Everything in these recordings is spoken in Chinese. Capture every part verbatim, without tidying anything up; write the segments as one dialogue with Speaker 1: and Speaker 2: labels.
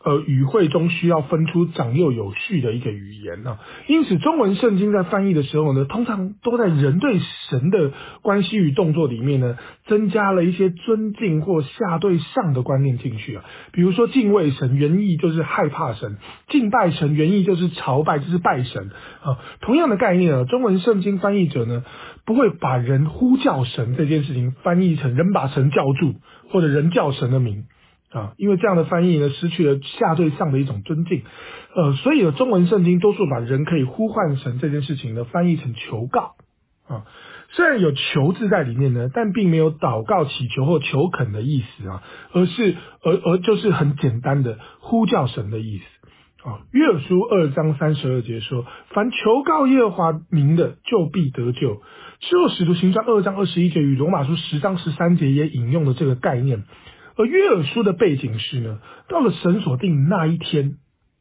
Speaker 1: 呃语汇中需要分出长幼有序的一个语言啊。因此中文圣经在翻译的时候呢，通常都在人对神的关系与动作里面呢，增加了一些尊敬或下对上的观念进去啊。比如说敬畏神原意就是害怕神，敬拜神原意就是朝拜，就是拜神啊。同样的概念啊，中文圣经翻译者呢，不会把人呼叫神这件事情翻译成人把神叫住，或者人叫神的名啊，因为这样的翻译呢，失去了下对上的一种尊敬，呃，所以呢，中文圣经多数把人可以呼唤神这件事情呢，翻译成求告啊。虽然有求字在里面呢，但并没有祷告、祈求或求恳的意思啊，而是而而就是很简单的呼叫神的意思。啊，约珥书二章三十二节说：“凡求告耶和华名的，就必得救。”之后使徒行传二章二十一节与罗马书十章十三节也引用了这个概念。而约珥书的背景是呢，到了神所定那一天，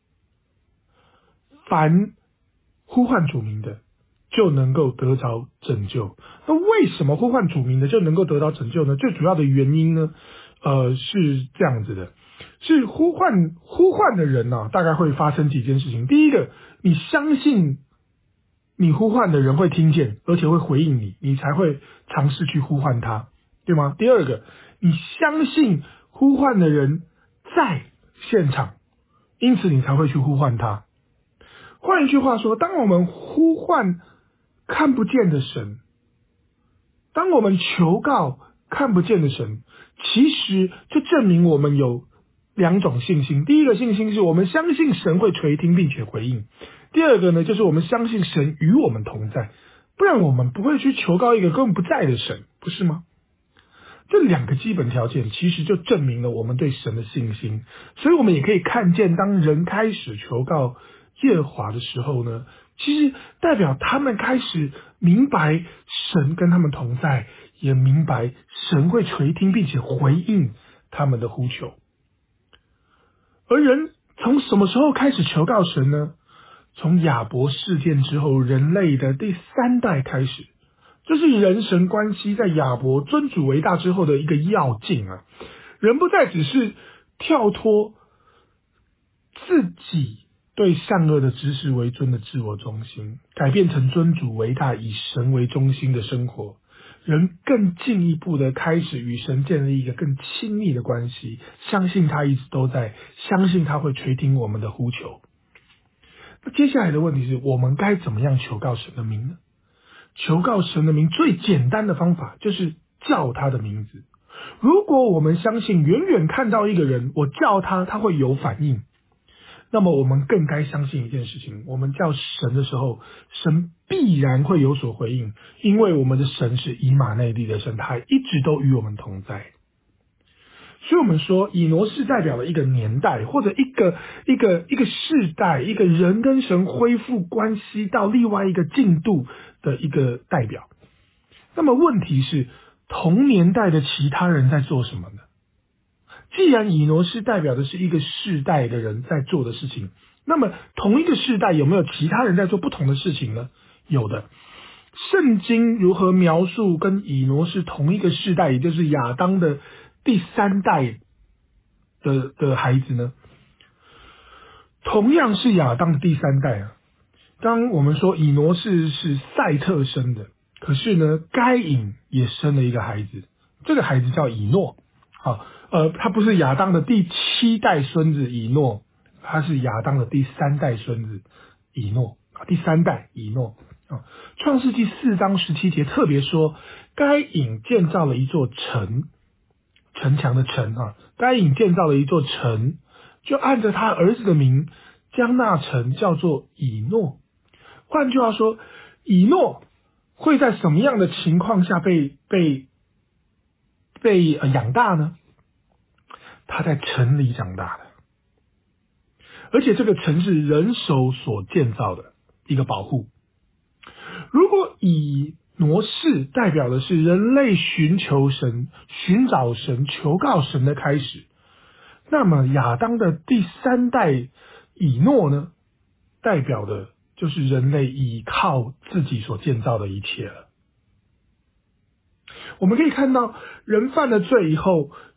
Speaker 1: 凡呼唤主名的就能够得着拯救。那为什么呼唤主名的就能够得到拯救呢？最主要的原因呢，呃，是这样子的，是呼唤呼唤的人啊，大概会发生几件事情。第一个，你相信你呼唤的人会听见，而且会回应你，你才会尝试去呼唤他，对吗？第二个，你相信呼唤的人在现场，因此你才会去呼唤他。换一句话说，当我们呼唤看不见的神，当我们求告看不见的神，其实就证明我们有两种信心。第一个信心是我们相信神会垂听并且回应，第二个呢，就是我们相信神与我们同在，不然我们不会去求告一个根本不在的神，不是吗？这两个基本条件其实就证明了我们对神的信心。所以我们也可以看见，当人开始求告耶和华的时候呢，其实代表他们开始明白神跟他们同在，也明白神会垂听并且回应他们的呼求。而人从什么时候开始求告神呢？从亚伯事件之后，人类的第三代开始，这是人神关系在亚伯尊主为大之后的一个要进啊。人不再只是跳脱自己对善恶的知识为尊的自我中心，改变成尊主为大以神为中心的生活。人更进一步的开始与神建立一个更亲密的关系，相信他一直都在，相信他会垂听我们的呼求。那接下来的问题是，我们该怎么样求告神的名呢？求告神的名最简单的方法就是叫他的名字。如果我们相信远远看到一个人，我叫他，他会有反应，那么我们更该相信一件事情，我们叫神的时候，神必然会有所回应，因为我们的神是以马内利的神，他一直都与我们同在。所以我们说以挪士代表了一个年代，或者一个一个一个世代，一个人跟神恢复关系到另外一个进度的一个代表。那么问题是，同年代的其他人在做什么呢？既然以挪士代表的是一个世代的人在做的事情，那么同一个世代有没有其他人在做不同的事情呢？有的。圣经如何描述跟以挪士同一个世代，也就是亚当的第三代的的孩子呢？同样是亚当的第三代啊。当我们说以挪士是赛特生的，可是呢，该隐也生了一个孩子，这个孩子叫以诺。好，呃，他不是亚当的第七代孙子以诺，他是亚当的第三代孙子以诺，第三代以诺。啊，创世纪四章十七节特别说，该隐建造了一座城，城墙的城啊，该隐建造了一座城，就按着他儿子的名，将那城叫做以诺。换句话说，以诺会在什么样的情况下被被被、呃、养大呢？他在城里长大的，而且这个城是人手所建造的一个保护。如果以挪士代表的是人类寻求神、寻找神、求告神的开始，那么亚当的第三代以诺呢，代表的就是人类依靠自己所建造的一切了。我们可以看到，人犯了罪以后，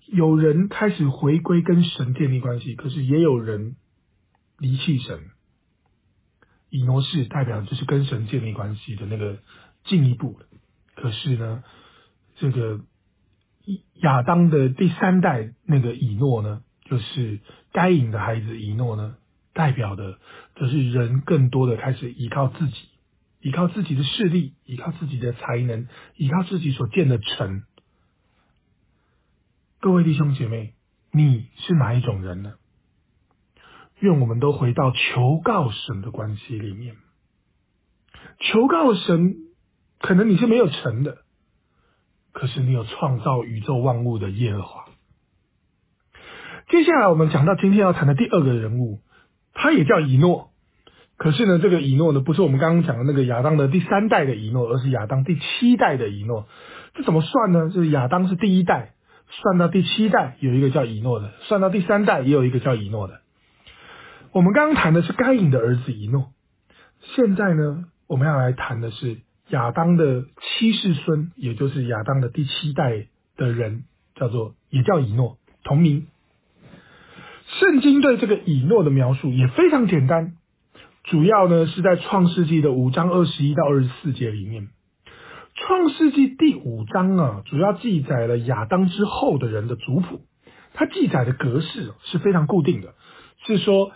Speaker 1: 有人开始回归跟神建立关系，可是也有人离弃神。以诺是代表就是跟神建立关系的那个进一步的，可是呢，这个亚当的第三代那个以诺呢，就是该隐的孩子以诺呢，代表的则是人更多的开始依靠自己，依靠自己的势力，依靠自己的才能，依靠自己所建的城。各位弟兄姐妹，你是哪一种人呢？愿我们都回到求告神的关系里面。求告神，可能你是没有成的，可是你有创造宇宙万物的耶和华。接下来我们讲到今天要谈的第二个人物，他也叫以诺。可是呢，这个以诺呢，不是我们刚刚讲的那个亚当的第三代的以诺，而是亚当第七代的以诺。这怎么算呢？就是亚当是第一代，算到第七代有一个叫以诺的，算到第三代也有一个叫以诺的。我们刚刚谈的是该隐的儿子以诺，现在呢，我们要来谈的是亚当的七世孙，也就是亚当的第七代的人，叫做也叫以诺，同名。圣经对这个以诺的描述也非常简单，主要呢是在创世纪的五章二十一到二十四节里面。创世纪第五章啊，主要记载了亚当之后的人的族谱，它记载的格式是非常固定的，是说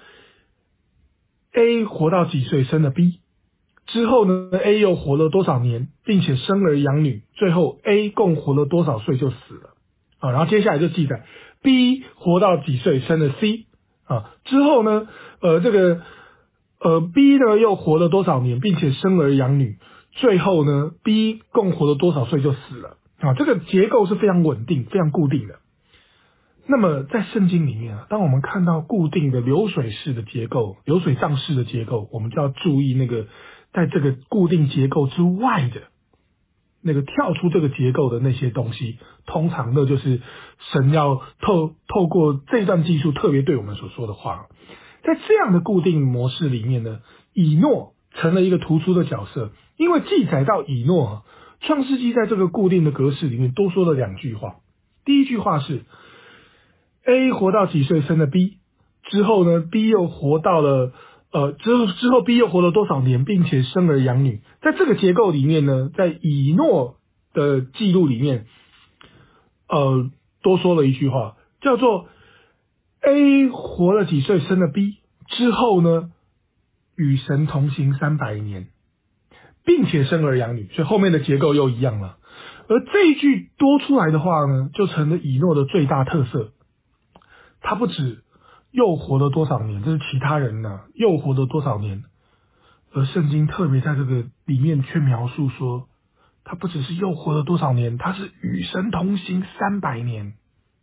Speaker 1: A 活到几岁生了 B， 之后呢 A 又活了多少年，并且生儿养女，最后 A 共活了多少岁就死了啊。然后接下来就记载 B 活到几岁生了 C 啊，之后呢呃这个呃 B 呢又活了多少年，并且生儿养女，最后呢 B 共活了多少岁就死了啊。这个结构是非常稳定非常固定的。那么在圣经里面啊，当我们看到固定的流水式的结构，流水账式的结构，我们就要注意那个在这个固定结构之外的那个跳出这个结构的那些东西，通常那就是神要透透过这段技术特别对我们所说的话。在这样的固定模式里面呢，以诺成了一个突出的角色，因为记载到以诺啊，创世纪在这个固定的格式里面多说了两句话。第一句话是 A 活到几岁生了 B， 之后呢 B 又活到了呃之后之后 B 又活了多少年，并且生儿养女。在这个结构里面呢，在以诺的记录里面呃多说了一句话，叫做 A 活了几岁生了 B， 之后呢与神同行三百年，并且生儿养女，所以后面的结构又一样了。而这一句多出来的话呢，就成了以诺的最大特色。他不止又活了多少年，这是其他人呢、啊、又活了多少年，而圣经特别在这个里面却描述说，他不只是又活了多少年，他是与神同行三百年。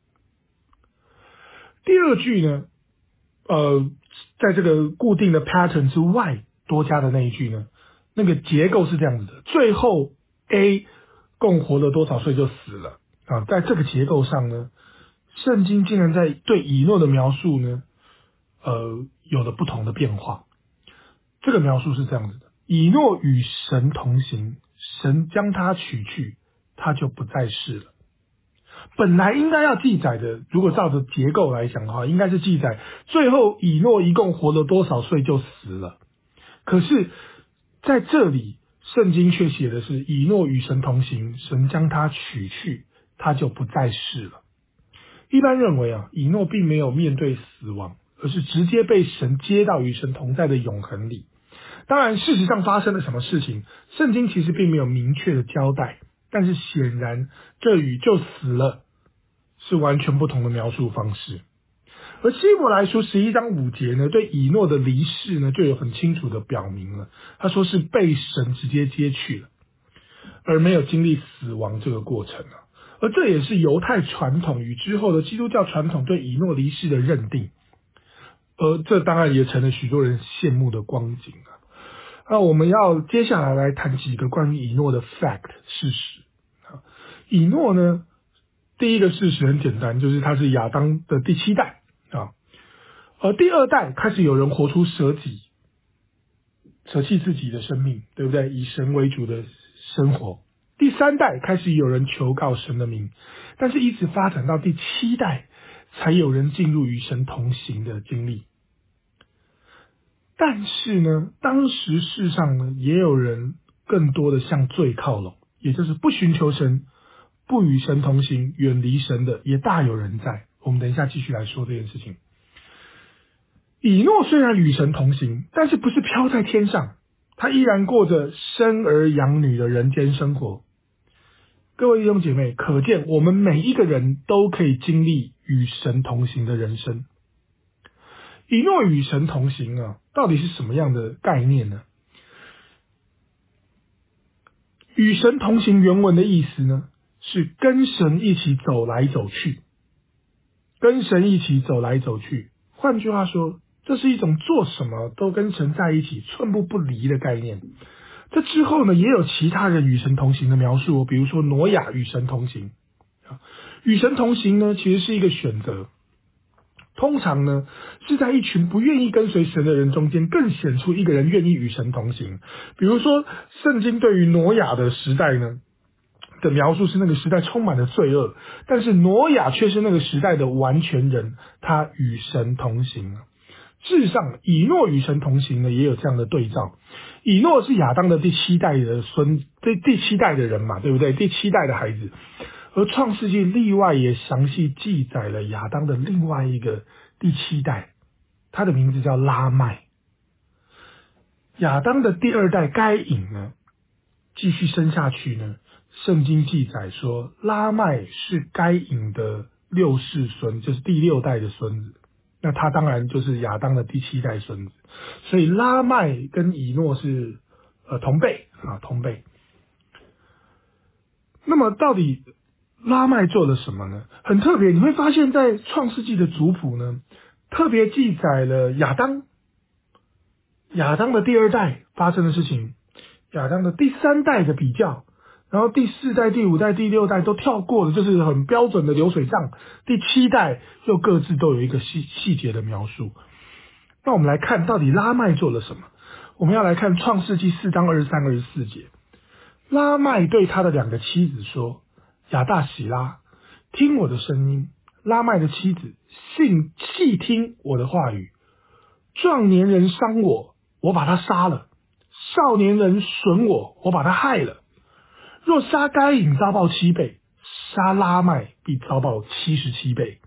Speaker 1: 第二句呢，呃，在这个固定的 pattern 之外多加的那一句呢，那个结构是这样子的，最后 A 共活了多少岁就死了啊，在这个结构上呢，圣经竟然在对以诺的描述呢，呃，有了不同的变化。这个描述是这样子的：以诺与神同行，神将他取去，他就不再是了。本来应该要记载的，如果照着结构来讲的话，应该是记载最后以诺一共活了多少岁就死了。可是在这里，圣经却写的是以诺与神同行，神将他取去，他就不再是了。一般认为啊，以诺并没有面对死亡，而是直接被神接到与神同在的永恒里。当然事实上发生了什么事情，圣经其实并没有明确的交代，但是显然这与就死了是完全不同的描述方式。而希伯来书十一章五节呢，对以诺的离世呢就有很清楚的表明了，他说是被神直接接去了，而没有经历死亡这个过程啊。而这也是犹太传统与之后的基督教传统对以诺离世的认定，而这当然也成了许多人羡慕的光景啊。那我们要接下来来谈几个关于以诺的 fact 事实啊。以诺呢，第一个事实很简单，就是他是亚当的第七代啊。而第二代开始有人活出舍己，舍弃自己的生命，对不对？以神为主的生活。 第三代开始有人求告神的名，但是一直发展到第七代，才有人进入与神同行的经历。但是呢，当时世上呢，也有人更多的向罪靠拢，也就是不寻求神，不与神同行，远离神的也大有人在。我们等一下继续来说这件事情。以诺虽然与神同行，但是不是飘在天上，他依然过着生儿养女的人间生活。各位弟兄姐妹，可见我们每一个人都可以经历与神同行的人生。以诺与神同行啊，到底是什么样的概念呢？与神同行原文的意思呢，是跟神一起走来走去，跟神一起走来走去。换句话说，这是一种做什么都跟神在一起，寸步不离的概念。这之后呢，也有其他人与神同行的描述，比如说挪亚与神同行。与神同行呢，其实是一个选择，通常呢是在一群不愿意跟随神的人中间，更显出一个人愿意与神同行。比如说，圣经对于挪亚的时代呢的描述是那个时代充满了罪恶，但是挪亚却是那个时代的完全人，他与神同行。事实上，以诺与神同行呢，也有这样的对照。以诺是亚当的第七代的孙，第第七代的人嘛，对不对？第七代的孩子。而创世纪例外也详细记载了亚当的另外一个第七代，他的名字叫拉麦。亚当的第二代该隐呢，继续生下去呢，圣经记载说拉麦是该隐的六世孙，就是第六代的孙子。那他当然就是亚当的第七代孙子，所以拉麦跟以诺是呃同辈啊，同辈。那么到底拉麦做了什么呢？很特别，你会发现在创世纪的族谱呢，特别记载了亚当，亚当的第二代发生的事情，亚当的第三代的比较，然后第四代、第五代、第六代都跳过了，就是很标准的流水账。第七代又各自都有一个细细节的描述。那我们来看到底拉麦做了什么？我们要来看创世纪四章二十三、二十四节。拉麦对他的两个妻子说：亚大喜拉，听我的声音。拉麦的妻子细细听我的话语。壮年人伤我，我把他杀了；少年人损我，我把他害了。若杀该隐遭报七倍，杀拉麦必遭报七十七倍。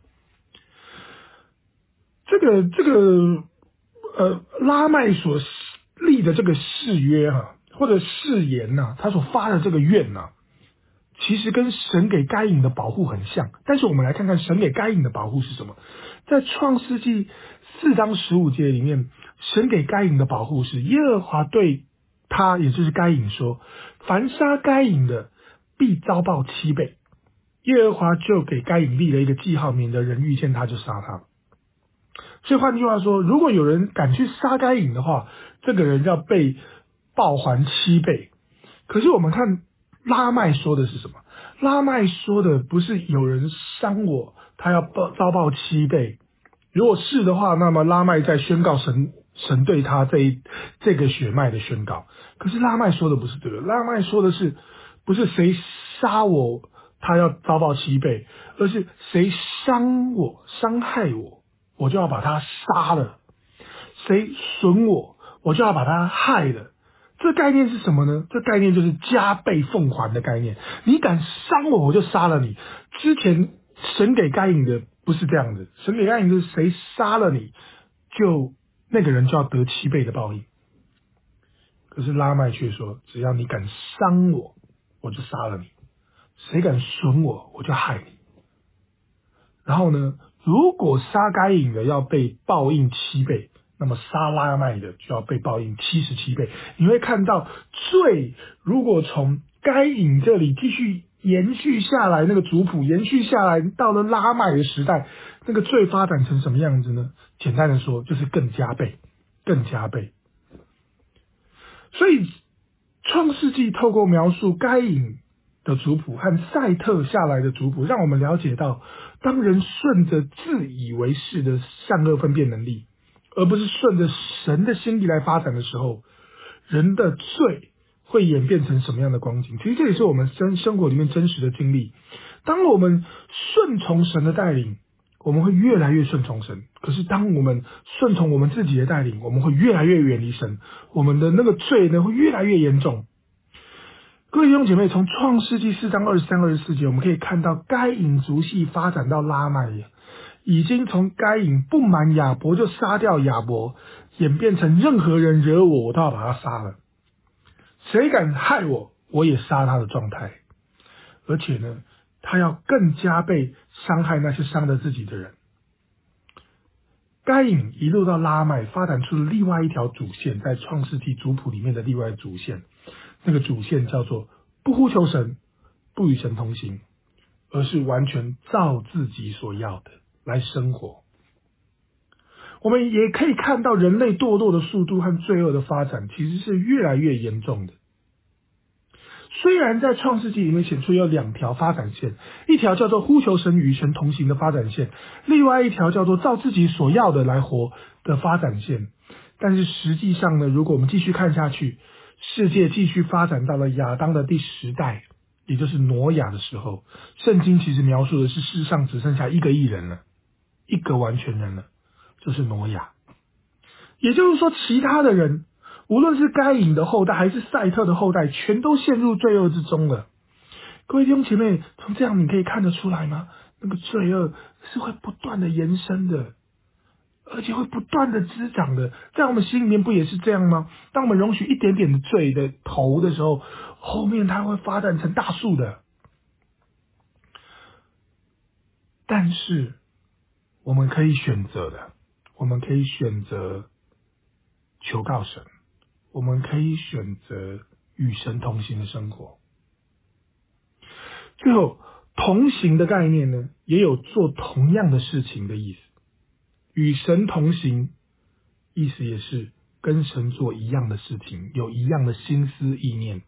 Speaker 1: 这个这个呃拉麦所立的这个誓约哈、啊，或者誓言呐、啊，他所发的这个愿呐、啊，其实跟神给该隐的保护很像。但是我们来看看神给该隐的保护是什么。在创世纪四章十五节里面，神给该隐的保护是耶和华对他，也就是该隐说：凡杀该隐的必遭报七倍。耶和华就给该隐立了一个记号，免得人遇见他就杀他。所以换句话说，如果有人敢去杀该隐的话，这个人要被报还七倍。可是我们看拉麦说的是什么？拉麦说的不是有人伤我，他要报遭报七倍。如果是的话，那么拉麦在宣告神神对他这一这个血脉的宣告。可是拉麦说的不是这个，拉麦说的是不是谁杀我他要遭报七倍，而是谁伤我伤害我，我就要把他杀了；谁损我，我就要把他害了。这概念是什么呢？这概念就是加倍奉还的概念。你敢伤我，我就杀了你。之前神给该隐的不是这样子，神给该隐的是谁杀了你，就那个人就要得七倍的报应。可是拉麦却说，只要你敢伤我，我就杀了你；谁敢损我，我就害你。然后呢，如果杀该隐的要被报应七倍，那么杀拉麦的就要被报应七十七倍。你会看到罪如果从该隐这里继续延续下来，那个族谱延续下来，到了拉麦的时代，那个罪发展成什么样子呢？简单的说，就是更加倍，更加倍。所以创世纪透过描述该隐的族谱和赛特下来的族谱，让我们了解到，当人顺着自以为是的善恶分辨能力，而不是顺着神的心意来发展的时候，人的罪会演变成什么样的光景。其实这也是我们生生活里面真实的经历。当我们顺从神的带领，我们会越来越顺从神。可是当我们顺从我们自己的带领，我们会越来越远离神，我们的那个罪呢会越来越严重。各位弟兄姐妹，从创世纪四章二十三、二十四节，我们可以看到该隐族系发展到拉麦，已经从该隐不满亚伯就杀掉亚伯，演变成任何人惹我，我都要把他杀了，谁敢害我，我也杀他的状态。而且呢，他要更加倍伤害那些伤了自己的人。该隐一路到拉麦，发展出了另外一条主线，在创世纪族谱里面的另外主线。那个主线叫做不呼求神，不与神同行，而是完全照自己所要的来生活。我们也可以看到人类堕落的速度和罪恶的发展其实是越来越严重的。虽然在创世纪里面显出有两条发展线，一条叫做呼求神与神同行的发展线，另外一条叫做照自己所要的来活的发展线，但是实际上呢，如果我们继续看下去，世界继续发展到了亚当的第十代，也就是挪亚的时候，圣经其实描述的是世上只剩下一个义人了，一个完全人了，就是挪亚。也就是说，其他的人无论是该隐的后代还是赛特的后代，全都陷入罪恶之中了。各位弟兄姐妹，从这样你可以看得出来吗？那个罪恶是会不断的延伸的，而且会不断的滋长的。在我们心里面不也是这样吗？当我们容许一点点的罪的头的时候，后面它会发展成大树的。但是我们可以选择的，我们可以选择求告神，我们可以选择与神同行的生活。最后，同行的概念呢，也有做同样的事情的意思。与神同行，意思也是跟神做一样的事情，有一样的心思意念。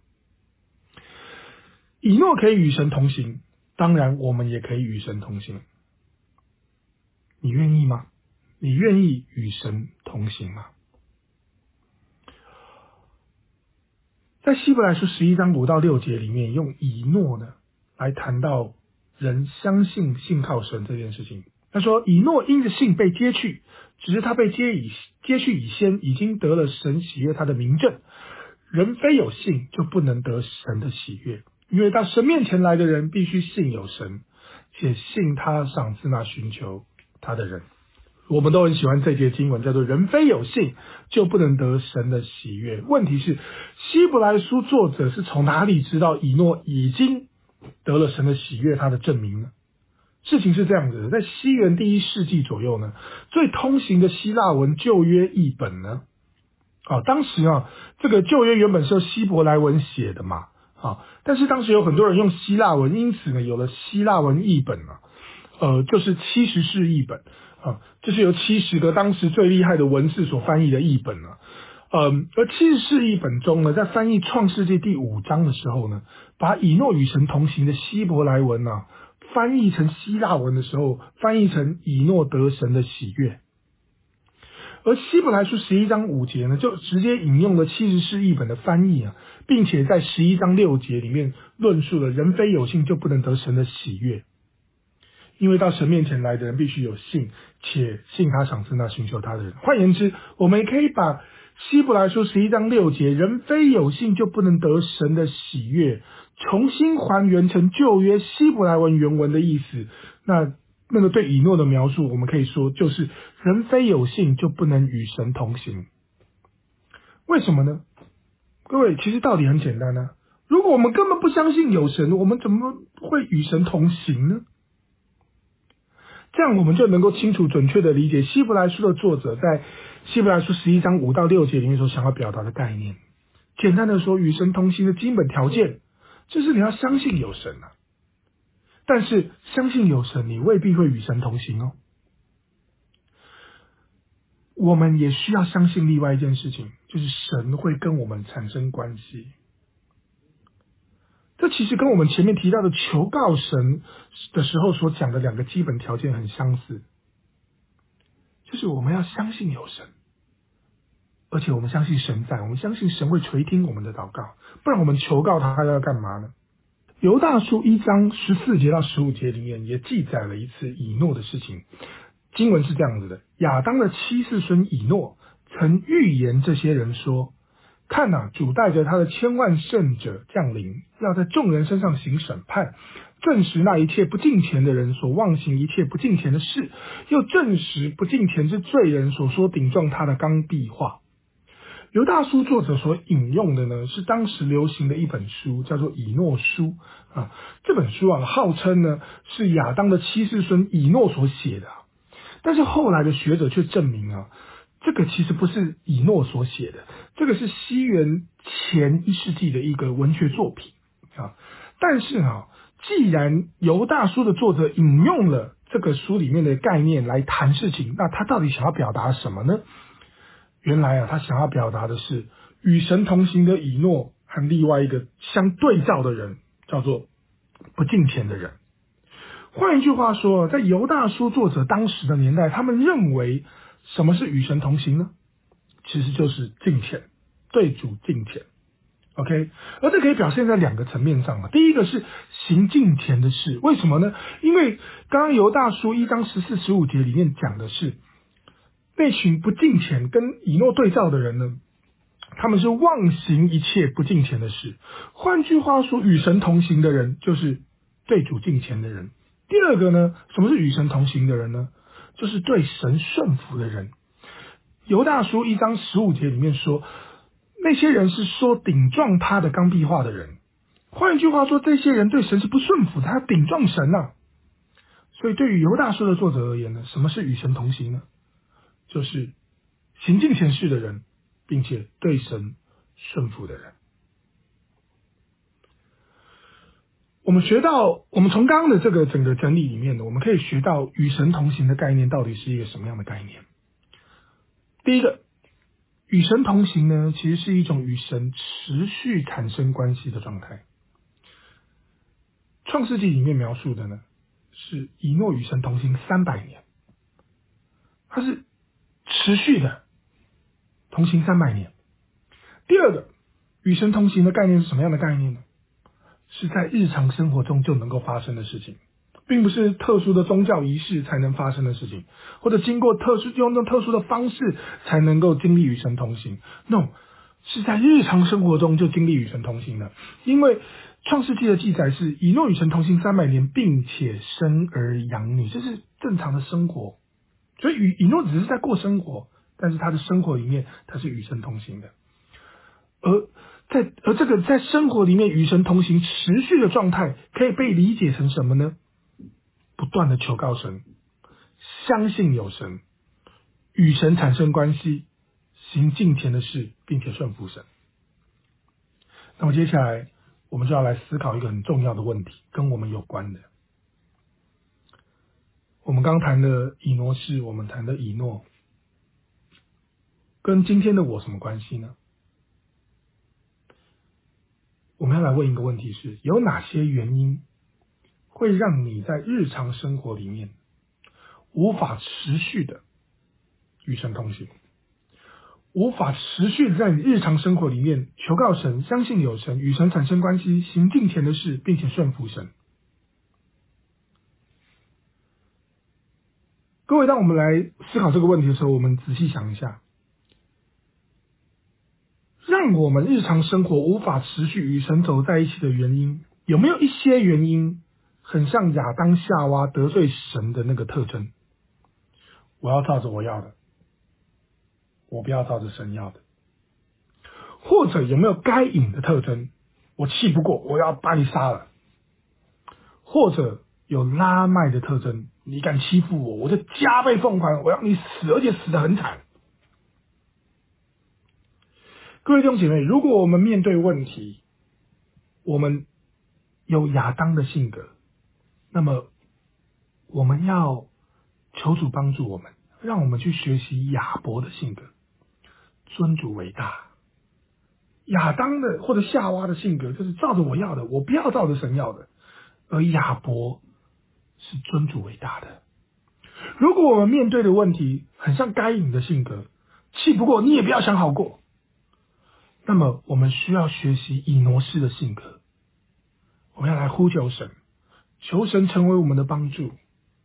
Speaker 1: 以诺可以与神同行，当然我们也可以与神同行。你愿意吗？你愿意与神同行吗？在希伯来书十一章五到六节里面，用以诺呢来谈到人相信信靠神这件事情。他说，以诺因着信被接去，只是他被接以接去以先，已经得了神喜悦他的明证。人非有信，就不能得神的喜悦，因为到神面前来的人，必须信有神，且信他赏赐那寻求他的人。我们都很喜欢这节经文，叫做人非有信，就不能得神的喜悦。问题是，希伯来书作者是从哪里知道以诺已经得了神的喜悦他的证明呢？事情是这样子的，在西元第一世纪左右呢，最通行的希腊文旧约译本呢，啊，当时啊，这个旧约原本是用希伯来文写的嘛，啊，但是当时有很多人用希腊文，因此呢，有了希腊文译本啊，呃，就是七十士译本啊，这是由七十个当时最厉害的文士所翻译的译本啊。嗯，而七十士译本中呢，在翻译创世纪第五章的时候呢，把以诺与神同行的希伯来文啊，翻译成希腊文的时候，翻译成以诺得神的喜悦。而希伯来书十一章五节呢，就直接引用了七十士译本的翻译啊，并且在十一章六节里面论述了人非有信就不能得神的喜悦，因为到神面前来的人必须有信，且信他赏赐那寻求他的人。换言之，我们也可以把希伯来书十一章六节人非有信就不能得神的喜悦重新还原成旧约希伯来文原文的意思。那那个对以诺的描述，我们可以说就是人非有信就不能与神同行。为什么呢？各位，其实道理很简单啊，如果我们根本不相信有神，我们怎么会与神同行呢？这样我们就能够清楚准确的理解希伯来书的作者在希伯来书十一章五到六节里面所想要表达的概念。简单的说，与神同行的基本条件就是你要相信有神啊。但是相信有神，你未必会与神同行哦。我们也需要相信另外一件事情，就是神会跟我们产生关系。这其实跟我们前面提到的求告神的时候所讲的两个基本条件很相似，就是我们要相信有神， 而且我们相信神在，我们相信神会垂听我们的祷告，不然我们求告他要干嘛呢？犹大书一章十四节到十五节里面也记载了一次以诺的事情。经文是这样子的：亚当的七世孙以诺曾预言这些人说，看哪，主带着他的千万圣者降临，要在众人身上行审判，证实那一切不敬虔的人所妄行一切不敬虔的事，又证实不敬虔之罪人所说顶撞他的刚愎话。犹大书作者所引用的呢，是当时流行的一本书，叫做《以诺书》啊。这本书啊，号称呢是亚当的七世孙以诺所写的，但是后来的学者却证明啊，这个其实不是以诺所写的，这个是西元前一世纪的一个文学作品啊。但是啊，既然犹大书的作者引用了这个书里面的概念来谈事情，那他到底想要表达什么呢？原来啊，他想要表达的是与神同行的以诺和另外一个相对照的人，叫做不敬虔的人。换一句话说，在犹大书作者当时的年代，他们认为什么是与神同行呢？其实就是敬虔，对主敬虔。OK， 而这可以表现在两个层面上。第一个是行敬虔的事，为什么呢？因为刚刚犹大书一章十四、十五节里面讲的是那群不敬虔跟以诺对照的人呢，他们是妄行一切不敬虔的事。换句话说，与神同行的人就是对主敬虔的人。第二个呢，什么是与神同行的人呢？就是对神顺服的人。犹大书一章十五节里面说，那些人是说顶撞他的刚愎话的人。换句话说，这些人对神是不顺服的，他顶撞神啊。所以对于犹大书的作者而言呢，什么是与神同行呢？就是行敬虔事的人，并且对神顺服的人。我们学到，我们从刚刚的这个整个整理里面呢，我们可以学到与神同行的概念到底是一个什么样的概念。第一个，与神同行呢，其实是一种与神持续产生关系的状态。创世纪里面描述的呢，是以诺与神同行三百年，它是持续的同行三百年。第二个，与神同行的概念是什么样的概念呢？是在日常生活中就能够发生的事情，并不是特殊的宗教仪式才能发生的事情，或者经过特殊用那特殊的方式才能够经历与神同行。No， 是在日常生活中就经历与神同行的。因为创世纪的记载是以诺与神同行三百年，并且生儿养女，这是正常的生活。所以以以诺只是在过生活，但是他的生活里面他是与神同行的。而在而这个在生活里面与神同行持续的状态，可以被理解成什么呢？不断的求告神，相信有神，与神产生关系，行敬虔的事，并且顺服神。那么接下来我们就要来思考一个很重要的问题，跟我们有关的。我们刚谈的以挪士，我们谈的以诺，跟今天的我什么关系呢？我们要来问一个问题是，有哪些原因会让你在日常生活里面无法持续的与神同行，无法持续的在你日常生活里面求告神，相信有神，与神产生关系，行敬虔的事，并且顺服神。各位，当我们来思考这个问题的时候，我们仔细想一下，让我们日常生活无法持续与神走在一起的原因，有没有一些原因很像亚当夏娃得罪神的那个特征？我要照着我要的，我不要照着神要的。或者有没有该隐的特征？我气不过，我要把你杀了。或者有拉麦的特征，你敢欺负我，我就加倍奉还，我要你死，而且死得很惨。各位弟兄姐妹，如果我们面对问题，我们有亚当的性格，那么我们要求主帮助我们，让我们去学习亚伯的性格，尊主为大。亚当的或者夏娃的性格就是照着我要的，我不要照着神要的，而亚伯是尊主为大的。如果我们面对的问题很像该隐的性格， 气不过，你也不要想好过。那么我们需要学习以挪士的性格，我们要来呼求神，求神成为我们的帮助。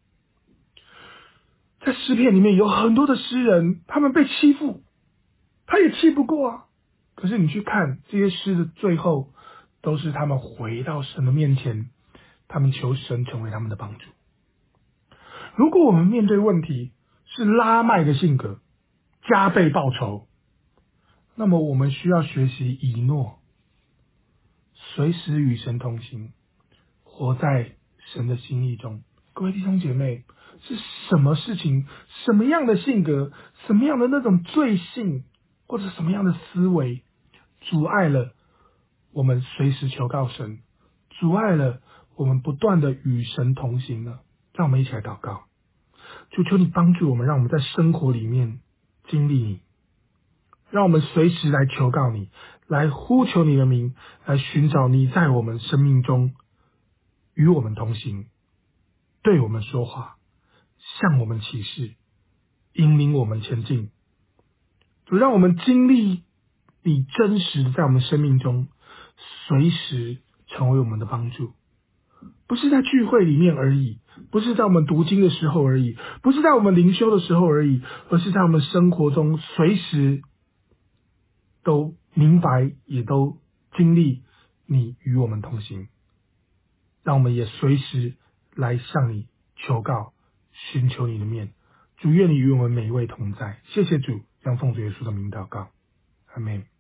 Speaker 1: 在诗篇里面有很多的诗人，他们被欺负，他也气不过啊。可是你去看这些诗的最后，都是他们回到神的面前，他们求神成为他们的帮助。如果我们面对问题是拉麦的性格，加倍报仇，那么我们需要学习以诺，随时与神同行，活在神的心意中。各位弟兄姐妹，是什么事情，什么样的性格，什么样的那种罪性，或者什么样的思维，阻碍了我们随时求告神，阻碍了我们不断的与神同行呢？让我们一起来祷告。主，求你帮助我们，让我们在生活里面经历你，让我们随时来求告你，来呼求你的名，来寻找你在我们生命中与我们同行，对我们说话，向我们启示，引领我们前进。主，让我们经历你真实的在我们生命中随时成为我们的帮助，不是在聚会里面而已，不是在我们读经的时候而已，不是在我们灵修的时候而已，而是在我们生活中随时都明白，也都经历你与我们同行。让我们也随时来向你求告，寻求你的面。主，愿你与我们每一位同在。谢谢主，将奉主耶稣的名祷告，阿们。